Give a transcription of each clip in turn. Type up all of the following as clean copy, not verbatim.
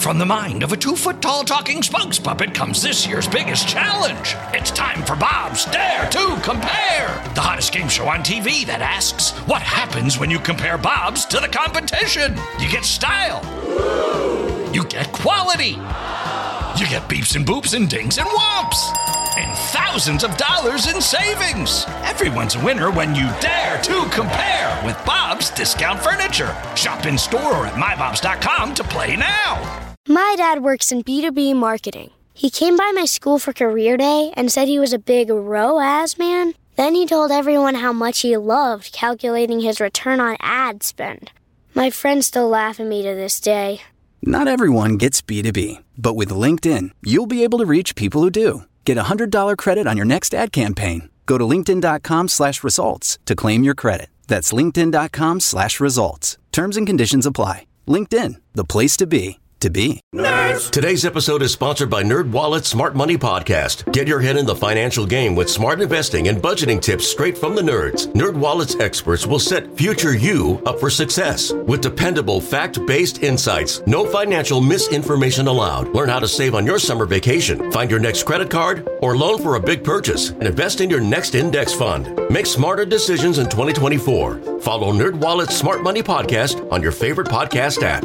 from the mind of a 2-foot-tall talking spokes puppet comes this year's biggest challenge. It's time for Bob's Dare to Compare, the hottest game show on TV that asks, what happens when you compare Bob's to the competition? You get style. You get quality. You get beeps and boops and dings and whomps. And thousands of dollars in savings. Everyone's a winner when you dare to compare with Bob's Discount Furniture. Shop in store or at mybobs.com to play now. My dad works in B2B marketing. He came by my school for career day and said he was a big ROAS man. Then he told everyone how much he loved calculating his return on ad spend. My friends still laugh at me to this day. Not everyone gets B2B, but with LinkedIn, you'll be able to reach people who do. Get a $100 credit on your next ad campaign. Go to linkedin.com/results to claim your credit. That's linkedin.com/results. Terms and conditions apply. LinkedIn, the place to be. Nerds! Today's episode is sponsored by NerdWallet's Smart Money Podcast. Get your head in the financial game with smart investing and budgeting tips straight from the nerds. NerdWallet's experts will set future you up for success with dependable, fact-based insights. No financial misinformation allowed. Learn how to save on your summer vacation, find your next credit card, or loan for a big purchase, and invest in your next index fund. Make smarter decisions in 2024. Follow NerdWallet's Smart Money Podcast on your favorite podcast app.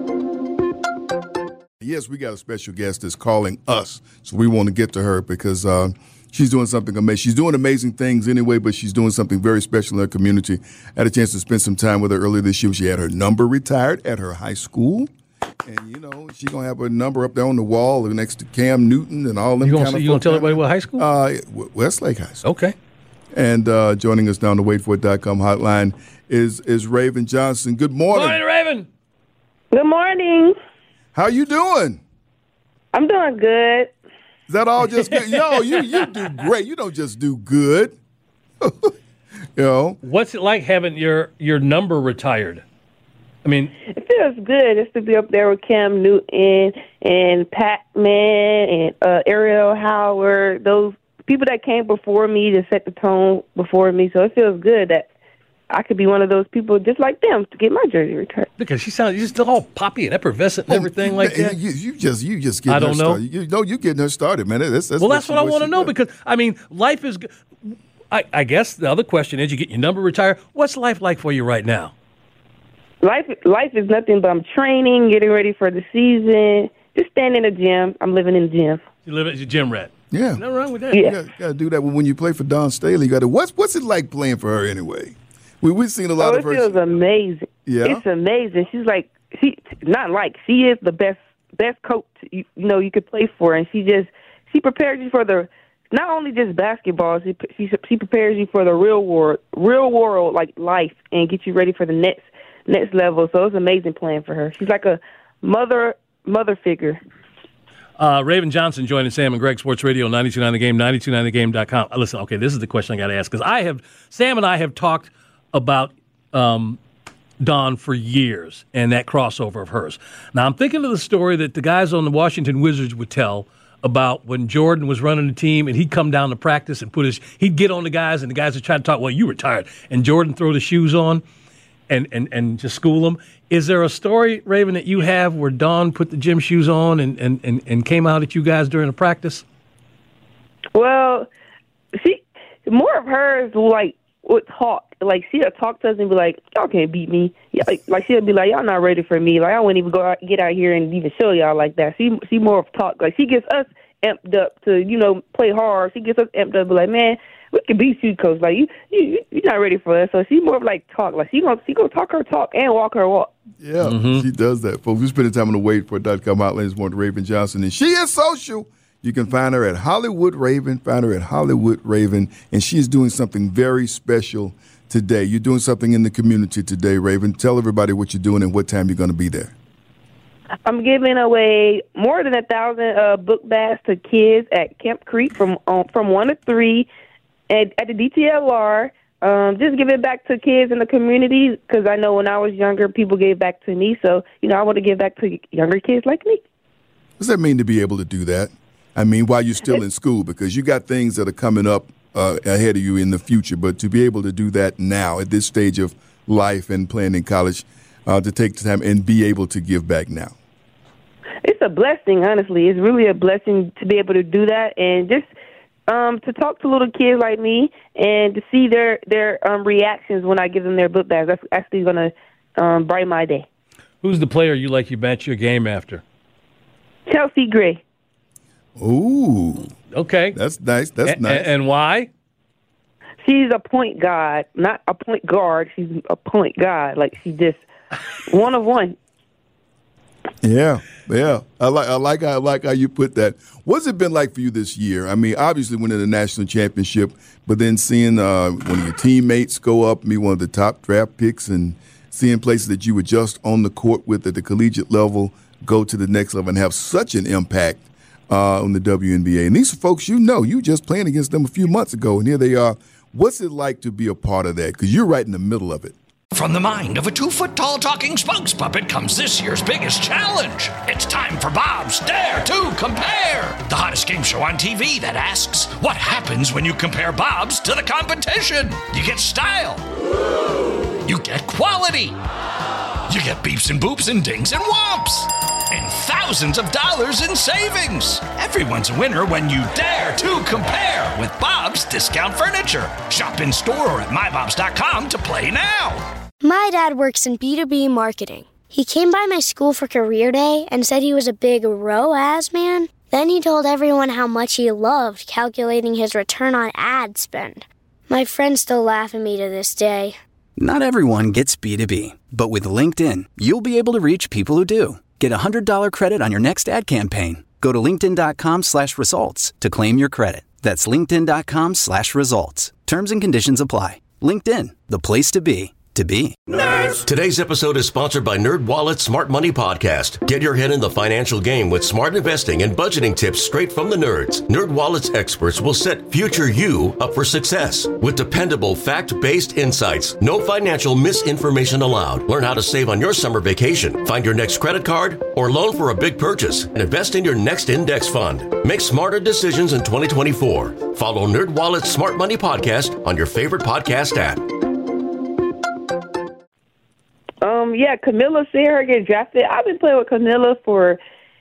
Yes, we got a special guest that's calling us, so we want to get to her because she's doing something amazing. She's doing amazing things anyway, but she's doing something very special in her community. I had a chance to spend some time with her earlier this year. She had her number retired at her high school, and, you know, she's going to have her number up there on the wall next to Cam Newton and all them kind of folks. You going to tell everybody what high school? Westlake High School. Okay. And joining us down the waitforit.com hotline is Raven Johnson. Good morning. Morning, Raven. Good morning. How you doing? I'm doing good. Is that all just good? Yo, you do great. You don't just do good. You know. What's it like having your number retired? I mean, it feels good just to be up there with Cam Newton and Pac-Man and Ariel Howard, those people that came before me to set the tone before me. So it feels good that I could be one of those people just like them to get my jersey returned. Because you're just all poppy and effervescent and everything like that. You just getting her started. You getting her started, man. That's what I want to know because, I mean, life is good. I guess the other question is you get your number retired. What's life like for you right now? Life is nothing but I'm training, getting ready for the season, just staying in the gym. I'm living in the gym. You live as a gym rat. Yeah. Nothing wrong with that. Yeah. You got to do that when you play for Dawn Staley. You got to. What's it like playing for her anyway? We've seen a lot of her. It feels amazing. Yeah, it's amazing. She's like she is the best coach you could play for, and she prepares you for the not only just basketball. She prepares you for the real world like life, and get you ready for the next level. So it's amazing playing for her. She's like a mother figure. Raven Johnson joining Sam and Greg Sports Radio 92.9 The Game, 92.9thegame.com. Listen, okay, this is the question I got to ask because Sam and I have talked about Dawn for years and that crossover of hers. Now, I'm thinking of the story that the guys on the Washington Wizards would tell about when Jordan was running the team and he'd come down to practice and he'd get on the guys and the guys would try to talk, well, you retired, and Jordan throw the shoes on and just school them. Is there a story, Raven, that you have where Dawn put the gym shoes on and came out at you guys during the practice? Well, more of hers would talk. Like, she'll talk to us and be like, y'all can't beat me. Like she'll be like, y'all not ready for me. Like, I wouldn't even get out here and even show y'all like that. She more of talk. Like, she gets us amped up to, play hard. She gets us amped up, be like, man, we can beat you, coach. Like, you're not ready for us. So she more of like talk. Like, she gonna talk her talk and walk her walk. Yeah, She does that, folks. We're spending time on the waitforit.com hotline this morning, Raven Johnson, and she is social. You can find her at Hollywood Raven. Find her at Hollywood Raven, and she is doing something very special today. You're doing something in the community today, Raven. Tell everybody what you're doing and what time you're going to be there. I'm giving away more than 1,000 book bags to kids at Camp Creek from 1 to 3 at the DTLR. Just give it back to kids in the community because I know when I was younger, people gave back to me. So, I want to give back to younger kids like me. What does that mean to be able to do that? I mean, while you're still in school, because you got things that are coming up ahead of you in the future, but to be able to do that now at this stage of life and playing in college, to take the time and be able to give back now. it's a blessing, honestly. It's really a blessing to be able to do that and just to talk to little kids like me and to see their reactions when I give them their book bags. That's actually going to brighten my day. Who's the player you match your game after? Chelsea Gray. Ooh. Okay. That's nice. That's nice. And why? She's a point guard, not a point guard. She's a point guard. Like, she's just one of one. Yeah. I like how you put that. What's it been like for you this year? I mean, obviously winning the national championship, but then seeing one of your teammates go up and be one of the top draft picks and seeing places that you were just on the court with at the collegiate level go to the next level and have such an impact on the WNBA. And these are folks you just playing against them a few months ago, and here they are. What's it like to be a part of that? Because you're right in the middle of it. From the mind of a 2-foot-tall talking spokes puppet comes this year's biggest challenge. It's time for Bob's Dare to Compare, the hottest game show on TV that asks, what happens when you compare Bobs to the competition? You get style. You get quality. You get beeps and boops and dings and whomps. And thousands of dollars in savings. Everyone's a winner when you dare to compare with Bob's Discount Furniture. Shop in store or at mybobs.com to play now. My dad works in B2B marketing. He came by my school for career day and said he was a big ROAS man. Then he told everyone how much he loved calculating his return on ad spend. My friends still laugh at me to this day. Not everyone gets B2B, but with LinkedIn, you'll be able to reach people who do. Get a $100 credit on your next ad campaign. Go to linkedin.com/results to claim your credit. That's linkedin.com/results. Terms and conditions apply. LinkedIn, the place to be. Nerds! Today's episode is sponsored by NerdWallet's Smart Money Podcast. Get your head in the financial game with smart investing and budgeting tips straight from the nerds. NerdWallet's experts will set future you up for success with dependable, fact-based insights. No financial misinformation allowed. Learn how to save on your summer vacation, find your next credit card, or loan for a big purchase, and invest in your next index fund. Make smarter decisions in 2024. Follow NerdWallet's Smart Money Podcast on your favorite podcast app. Camilla, seeing her get drafted. I've been playing with Camilla for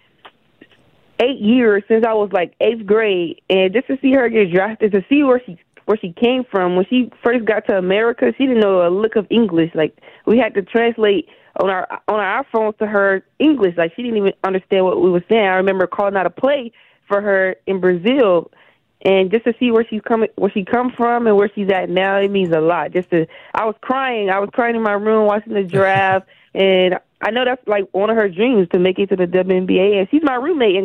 8 years, since I was like 8th grade, and just to see her get drafted, to see where she came from. When she first got to America, she didn't know a lick of English. Like, we had to translate on our iPhones to her English. Like, she didn't even understand what we were saying. I remember calling out a play for her in Brazil. And just to see where she come from and where she's at now, it means a lot. I was crying in my room watching the draft, and I know that's like one of her dreams to make it to the WNBA. And she's my roommate,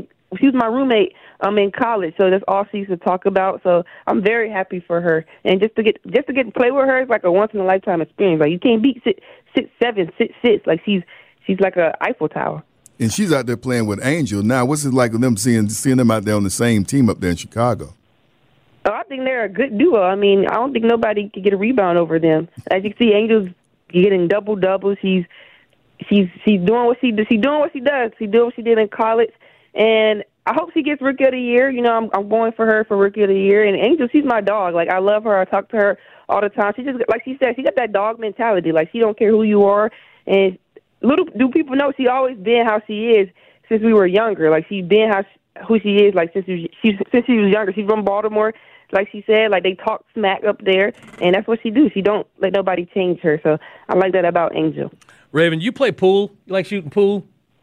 in college, so that's all she used to talk about. So I'm very happy for her, and just to get to play with her is like a once in a lifetime experience. Like, you can't beat 6'7", 6'6". Like, she's like a Eiffel Tower. And she's out there playing with Angel now. What's it like with them seeing them out there on the same team up there in Chicago? Oh, I think they're a good duo. I mean, I don't think nobody could get a rebound over them. As you can see, Angel's getting double-doubles. She's doing what she does. She's doing what she did in college. And I hope she gets Rookie of the Year. You know, I'm going for her for Rookie of the Year. And Angel, she's my dog. Like, I love her. I talk to her all the time. She just, like she said, she got that dog mentality. Like, she don't care who you are. And little do people know, she always been how she is since we were younger. Like, she's been who she is, like, since she was younger. She's from Baltimore. Like she said, like, they talk smack up there, and that's what she do. She don't let nobody change her. So I like that about Angel. Raven, you play pool? You like shooting pool?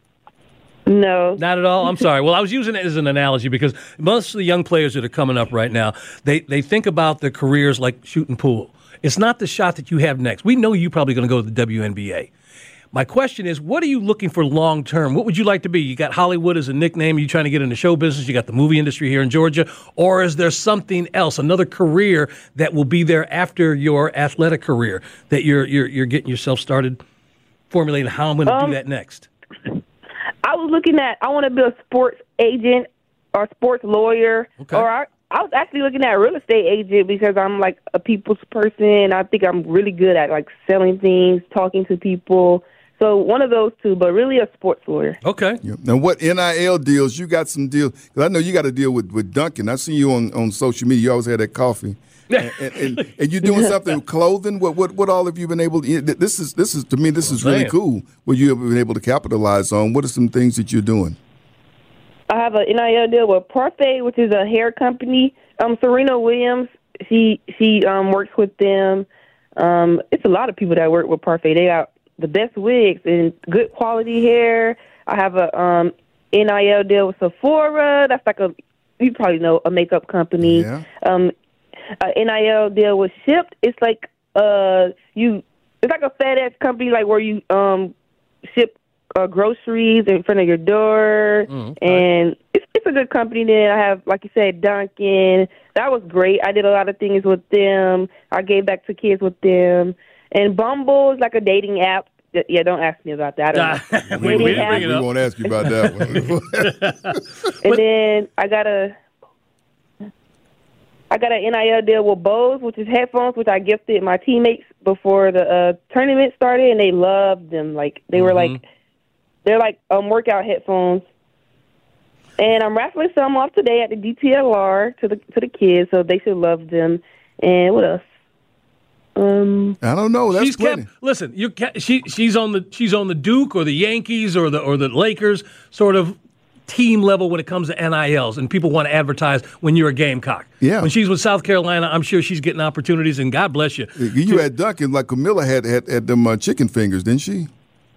No. Not at all? I'm sorry. Well, I was using it as an analogy because most of the young players that are coming up right now, they think about their careers like shooting pool. It's not the shot that you have next. We know you're probably going to go to the WNBA. My question is, what are you looking for long term? What would you like to be? You got Hollywood as a nickname. Are you trying to get into show business? You got the movie industry here in Georgia. Or is there something else, another career that will be there after your athletic career that you're getting yourself started formulating how I'm going to do that next? I was looking at, I want to be a sports agent or sports lawyer. Okay. Or I was actually looking at a real estate agent because I'm like a people's person. I think I'm really good at like selling things, talking to people. So one of those two, but really a sports lawyer. Okay. Yeah. Now, what NIL deals? You got some deals? Because I know you got a deal with Dunkin'. I see you on social media. You always had that coffee. and you're doing something with clothing. What all have you been able to? This is to me. This is really cool. What you have been able to capitalize on. What are some things that you're doing? I have an NIL deal with Parfait, which is a hair company. Serena Williams, she works with them. It's a lot of people that work with Parfait. They got the best wigs and good quality hair. I have a NIL deal with Sephora. That's like you probably know, a makeup company. Yeah. A NIL deal with Shipt. It's like it's like a FedEx company, like where you ship groceries in front of your door, and it's a good company. Then I have, like you said, Dunkin'. That was great. I did a lot of things with them. I gave back to kids with them. And Bumble is like a dating app. Yeah, don't ask me about that. We didn't bring it We up. won't ask you about that one. And then I got an NIL deal with Bose, which is headphones, which I gifted my teammates before the tournament started, and they loved them. Like they were they're like workout headphones. And I'm raffling some off today at the DTLR to the kids, so they should love them. And what else? I don't know. That's plenty. Listen, she's on the Duke or the Yankees or the Lakers sort of team level when it comes to NILs, and people want to advertise when you're a Gamecock. Yeah. When she's with South Carolina, I'm sure she's getting opportunities, and God bless you. You had Duncan, like Camilla had them chicken fingers, didn't she?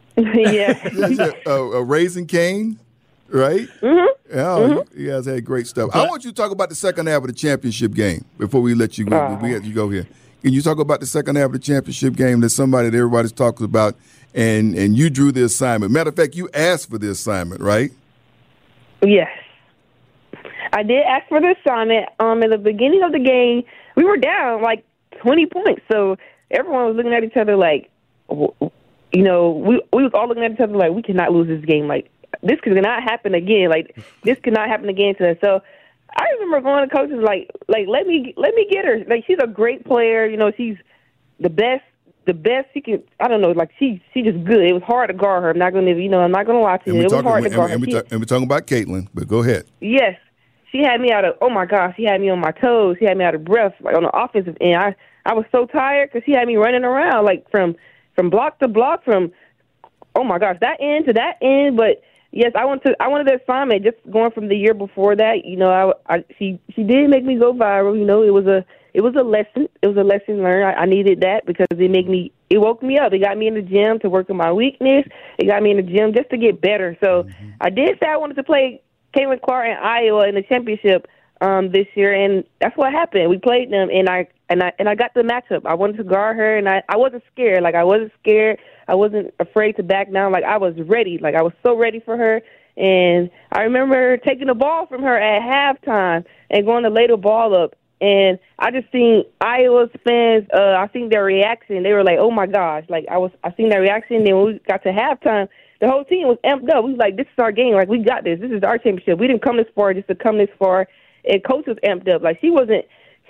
Yeah. A Raising Cane, right? Mm-hmm. Yeah, you guys had great stuff. I want you to talk about the second half of the championship game before we let you go. We have you go here. Can you talk about the second half of the championship game? That's somebody that everybody's talking about, and you drew the assignment. Matter of fact, you asked for the assignment, right? Yes. I did ask for the assignment. In the beginning of the game, we were down like 20 points, so everyone was looking at each other like, we was all looking at each other like, we cannot lose this game. Like, this cannot happen again. Like, this cannot happen again to us. So I remember going to coaches like let me get her. Like, she's a great player. You know, she's the best she can. I don't know. Like, she's just good. It was hard to guard her. I'm not gonna lie to you. It was hard to guard her. And we're talking about Caitlin, but go ahead. Yes, she had me out of. Oh my gosh, she had me on my toes. She had me out of breath, like on the offensive end. I was so tired because she had me running around like from block to block, from oh my gosh, that end to that end. But yes, I wanted the assignment. Just going from the year before that, you know, she did make me go viral. You know, it was a lesson. It was a lesson learned. I needed that because it woke me up. It got me in the gym to work on my weakness. It got me in the gym just to get better. So I did say I wanted to play Caitlin Clark in Iowa in the championship this year, and that's what happened. We played them, and I got the matchup. I wanted to guard her, and I wasn't scared. Like, I wasn't scared. I wasn't afraid to back down. Like, I was ready. Like, I was so ready for her. And I remember taking the ball from her at halftime and going to lay the ball up. And I just seen Iowa's fans, I seen their reaction. They were like, oh, my gosh. Like, I seen their reaction. Then when we got to halftime, the whole team was amped up. We was like, this is our game. Like, we got this. This is our championship. We didn't come this far just to come this far. And Coach was amped up. Like, she wasn't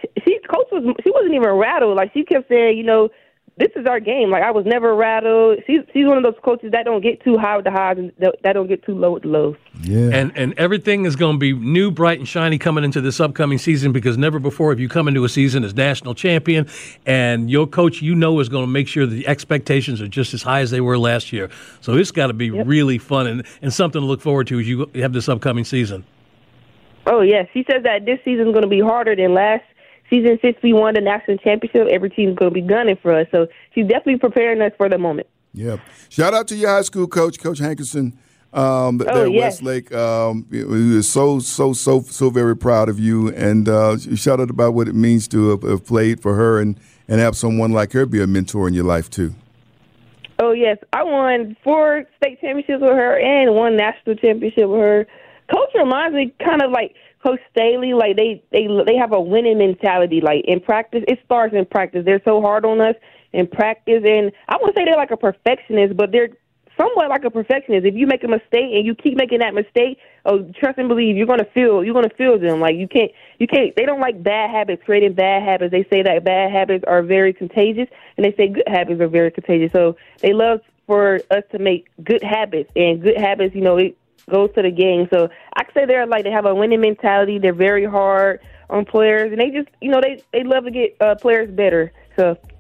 even rattled. Like, she kept saying, you know, this is our game. Like, I was never rattled. She's one of those coaches that don't get too high with the highs and that don't get too low with the lows. Yeah. And everything is going to be new, bright, and shiny coming into this upcoming season, because never before have you come into a season as national champion, and your coach, you know, is going to make sure that the expectations are just as high as they were last year. So it's got to be really fun and something to look forward to as you have this upcoming season. Oh, yes. She says that this season is going to be harder than last season. Since we won the national championship, every team's going to be gunning for us. So she's definitely preparing us for the moment. Yeah. Shout out to your high school coach, Coach Hankerson, there at Westlake. We were so very proud of you. And shout out about what it means to have played for her and have someone like her be a mentor in your life, too. Oh, yes. I won 4 state championships with her and 1 national championship with her. Coach reminds me kind of like Coach Staley. Like, they have a winning mentality. Like, in practice, it starts in practice. They're so hard on us in practice. And I wouldn't say they're like a perfectionist, but they're somewhat like a perfectionist. If you make a mistake and you keep making that mistake, trust and believe you're gonna feel them. Like, you can't. They don't like bad habits, creating bad habits. They say that bad habits are very contagious, and they say good habits are very contagious. So they love for us to make good habits, and good habits, you know, it goes to the game. So I could say they have a winning mentality. They're very hard on players, and they just, you know, they love to get players better. So.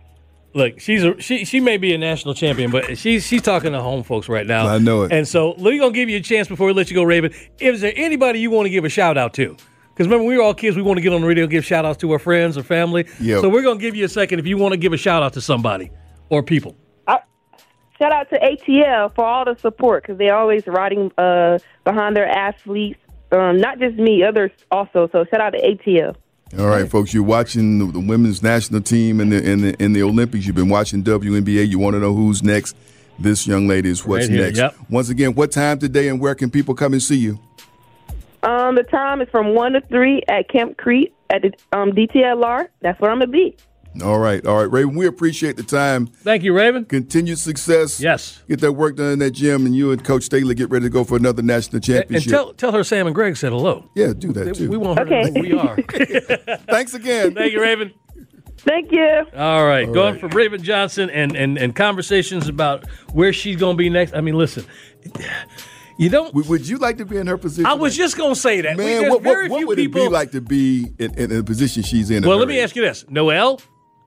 Look, she may be a national champion, but she's talking to home folks right now. I know it. And so we're going to give you a chance before we let you go, Raven. Is there anybody you want to give a shout-out to? Because remember, we were all kids. We want to get on the radio and give shout-outs to our friends or family. Yep. So we're going to give you a second if you want to give a shout-out to somebody or people. Shout out to ATL for all the support because they're always riding behind their athletes. Not just me, others also. So shout out to ATL. All right, folks, you're watching the women's national team in the Olympics. You've been watching WNBA. You want to know who's next. This young lady is what's right here, next. yep. Once again, what time today and where can people come and see you? The time is from 1 to 3 at Camp Crete at the DTLR. That's where I'm going to be. All right, Raven, we appreciate the time. Thank you, Raven. Continued success. Yes. Get that work done in that gym, and you and Coach Staley get ready to go for another national championship. And tell her Sam and Greg said hello. Yeah, do that, too. We want her to know who we are. Thanks again. Thank you, Raven. Thank you. All right. Going for Raven Johnson and conversations about where she's going to be next. I mean, listen, you don't. Would you like to be in her position? I was just going to say that. Man, what would it be like to be in the position she's in? Well, let me ask you this. Noelle?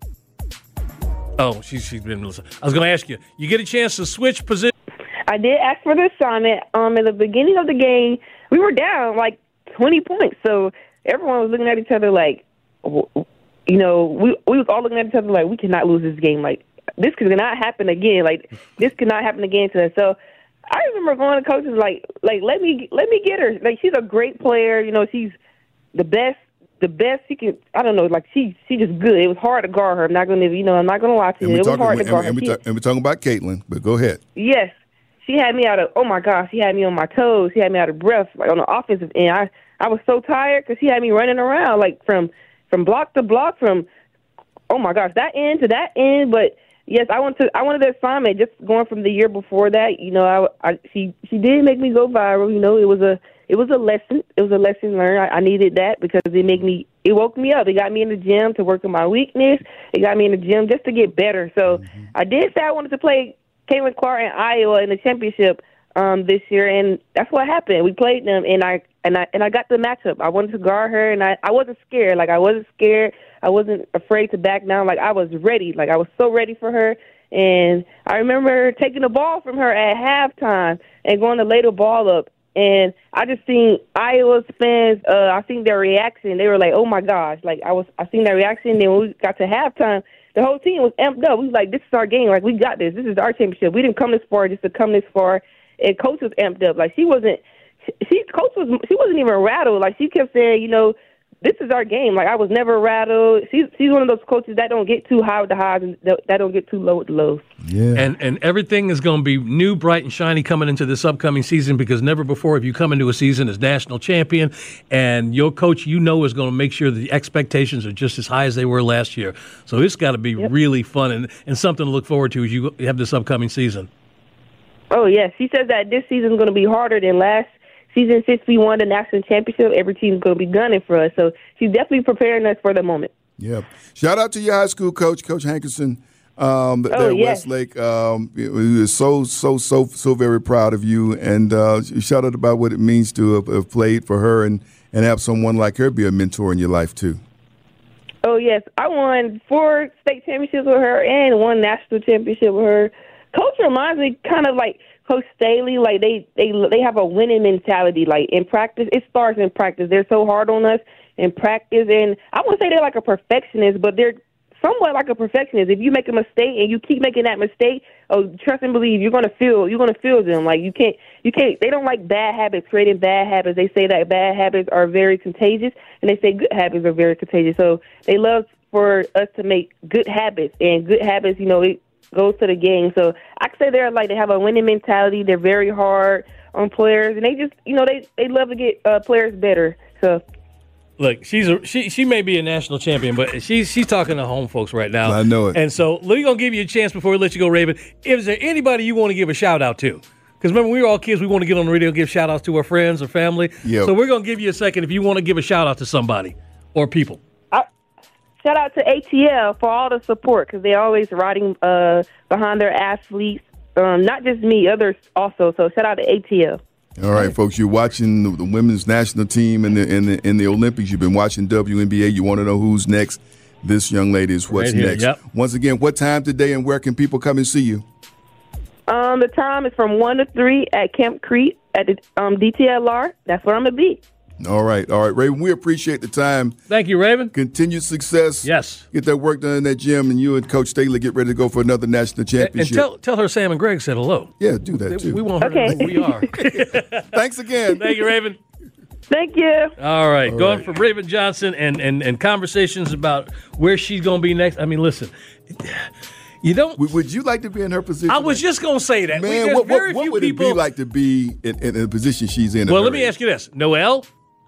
Oh, she's been listening. I was going to ask you, you get a chance to switch position? I did ask for the assignment. In the beginning of the game, we were down like 20 points. So everyone was looking at each other like, we was all looking at each other like, we cannot lose this game. Like, this could not happen again. Like, this could not happen again to us. So I remember going to coaches like let me get her. Like, she's a great player. She's the best she can. I don't know. Like, she's just good. It was hard to guard her. I'm not gonna lie to you. It was hard to guard her. And we're talking about Caitlin, but go ahead. Yes, she had me out of. Oh my gosh, she had me on my toes. She had me out of breath, like on the offensive end. I was so tired because she had me running around like from block to block, from oh my gosh, that end to that end. But yes, I wanted the assignment. Just going from the year before that, she did make me go viral. It was a lesson. It was a lesson learned. I needed that because it woke me up. It got me in the gym to work on my weakness. It got me in the gym just to get better. So I did say I wanted to play Caitlin Clark and Iowa in the championship this year, and that's what happened. We played them, and I got the matchup. I wanted to guard her, and I wasn't scared. Like, I wasn't scared. I wasn't afraid to back down. Like, I was ready. Like, I was so ready for her. And I remember taking the ball from her at halftime and going to lay the ball up. And I just seen Iowa's fans. I seen their reaction. They were like, "Oh my gosh!" Like, I seen their reaction. Then when we got to halftime, the whole team was amped up. We was like, "This is our game. Like, we got this. This is our championship. We didn't come this far just to come this far." And Coach was amped up. Like, she wasn't even rattled. Like, she kept saying, this is our game. Like, I was never rattled. She's one of those coaches that don't get too high with the highs and that don't get too low with the lows. Yeah. And everything is going to be new, bright, and shiny coming into this upcoming season because never before have you come into a season as national champion, and your coach, is going to make sure the expectations are just as high as they were last year. So it's got to be really fun and something to look forward to as you have this upcoming season. Oh, yes. She says that this season is going to be harder than last season. Since we won the national championship, every team's going to be gunning for us. So she's definitely preparing us for the moment. Yeah. Shout out to your high school coach, Coach Hankerson, there at Westlake. We were so very proud of you. And shout out about what it means to have played for her and have someone like her be a mentor in your life, too. Oh, yes. I won 4 state championships with her and 1 national championship with her. Coach reminds me kind of like Coach Staley. Like, they have a winning mentality. Like, in practice, it starts in practice. They're so hard on us in practice. And I wouldn't say they're like a perfectionist, but they're somewhat like a perfectionist. If you make a mistake and you keep making that mistake, trust and believe you're gonna feel them. Like, you can't they don't like bad habits, creating bad habits. They say that bad habits are very contagious, and they say good habits are very contagious. So they love for us to make good habits, and good habits, it goes to the game. So I could say they have a winning mentality. They're very hard on players, and they just they love to get players better. So. Look, she may be a national champion, but she's talking to home folks right now. I know it. And so we're going to give you a chance before we let you go, Raven. Is there anybody you want to give a shout-out to? Because remember, we were all kids. We want to get on the radio and give shout-outs to our friends or family. Yep. So we're going to give you a second if you want to give a shout-out to somebody or people. Shout out to ATL for all the support because they're always riding behind their athletes. Not just me, others also. So shout out to ATL. All right, folks, you're watching the women's national team in the Olympics. You've been watching WNBA. You want to know who's next. this young lady is what's Right here, next. yep. Once again, what time today and where can people come and see you? The time is from 1 to 3 at Camp Crete at the DTLR. That's where I'm going to be. All right, Raven, we appreciate the time. Thank you, Raven. Continued success. Yes. Get that work done in that gym, and you and Coach Staley get ready to go for another national championship. And tell her Sam and Greg said hello. Yeah, do that too. We want her to know who we are. Thanks again. Thank you, Raven. Thank you. All right. Going from Raven Johnson and conversations about where she's going to be next. I mean, listen, you don't. Would you like to be in her position? I was just going to say that. Man, what would it be like to be in the position she's in? Well, let me ask you this. Noelle?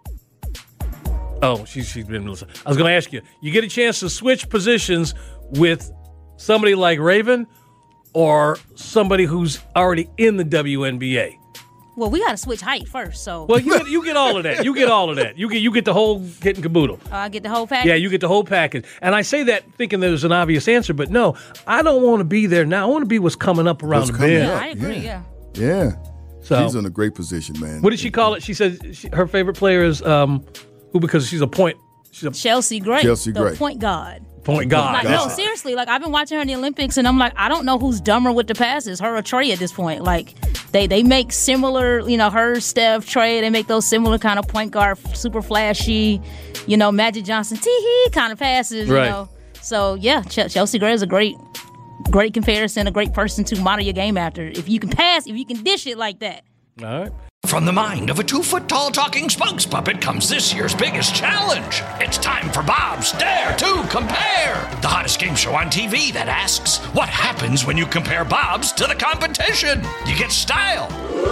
Oh, she's been listening. I was going to ask you, you get a chance to switch positions with somebody like Raven or somebody who's already in the WNBA? Well, we got to switch height first, so. Well, you get all of that. You get all of that. You get the whole kit and caboodle. I get the whole package? Yeah, you get the whole package. And I say that thinking there's an obvious answer, but no, I don't want to be there now. I want to be what's coming up around the bend. Yeah, I agree, yeah. Yeah. So, she's in a great position, man. What did she call it? She said her favorite player is who, because she's a point. Chelsea Gray. The point guard. Point guard. Like, no, seriously. Like, I've been watching her in the Olympics, and I'm like, I don't know who's dumber with the passes, her or Trey at this point. Like, they make similar, her, Steph, Trey, they make those similar kind of point guard, super flashy, Magic Johnson, tee-hee kind of passes, right. So, yeah, Chelsea Gray is a great comparison, a great person to model your game after. If you can pass, if you can dish it like that. All right. From the mind of a 2-foot-tall talking spokes puppet comes this year's biggest challenge. It's time for Bob's Dare to Compare, the hottest game show on TV that asks, what happens when you compare Bob's to the competition? You get style.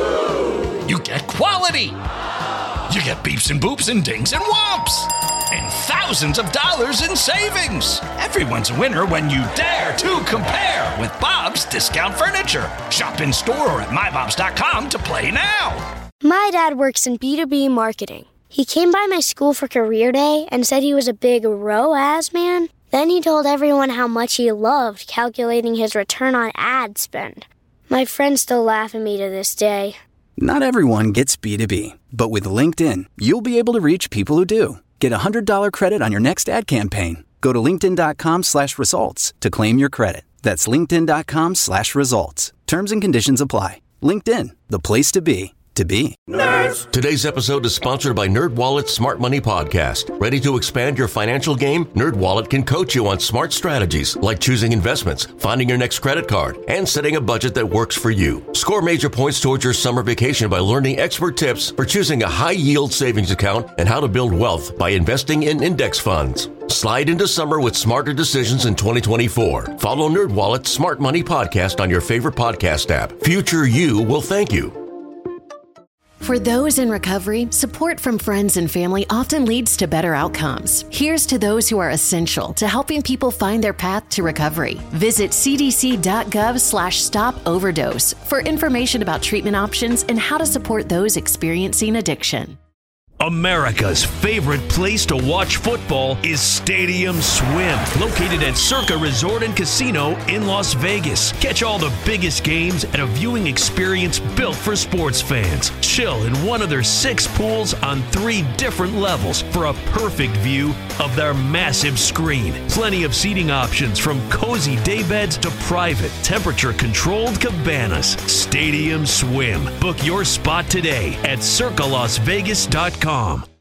You get quality. You get beeps and boops and dings and whomps. And thousands of dollars in savings. Everyone's a winner when you dare to compare with Bob's Discount Furniture. Shop in store or at mybobs.com to play now. My dad works in B2B marketing. He came by my school for career day and said he was a big ROAS man. Then he told everyone how much he loved calculating his return on ad spend. My friends still laugh at me to this day. Not everyone gets B2B, but with LinkedIn, you'll be able to reach people who do. Get a $100 credit on your next ad campaign. Go to linkedin.com/results to claim your credit. That's linkedin.com/results. Terms and conditions apply. LinkedIn, the place to be. Nerds! Today's episode is sponsored by NerdWallet's Smart Money Podcast. Ready to expand your financial game? NerdWallet can coach you on smart strategies like choosing investments, finding your next credit card, and setting a budget that works for you. Score major points towards your summer vacation by learning expert tips for choosing a high-yield savings account and how to build wealth by investing in index funds. Slide into summer with smarter decisions in 2024. Follow NerdWallet's Smart Money Podcast on your favorite podcast app. Future you will thank you. For those in recovery, support from friends and family often leads to better outcomes. Here's to those who are essential to helping people find their path to recovery. Visit cdc.gov/stop-overdose for information about treatment options and how to support those experiencing addiction. America's favorite place to watch football is Stadium Swim, located at Circa Resort and Casino in Las Vegas. Catch all the biggest games at a viewing experience built for sports fans. Chill in one of their 6 pools on 3 different levels for a perfect view of their massive screen. Plenty of seating options from cozy daybeds to private, temperature-controlled cabanas. Stadium Swim. Book your spot today at circalasvegas.com.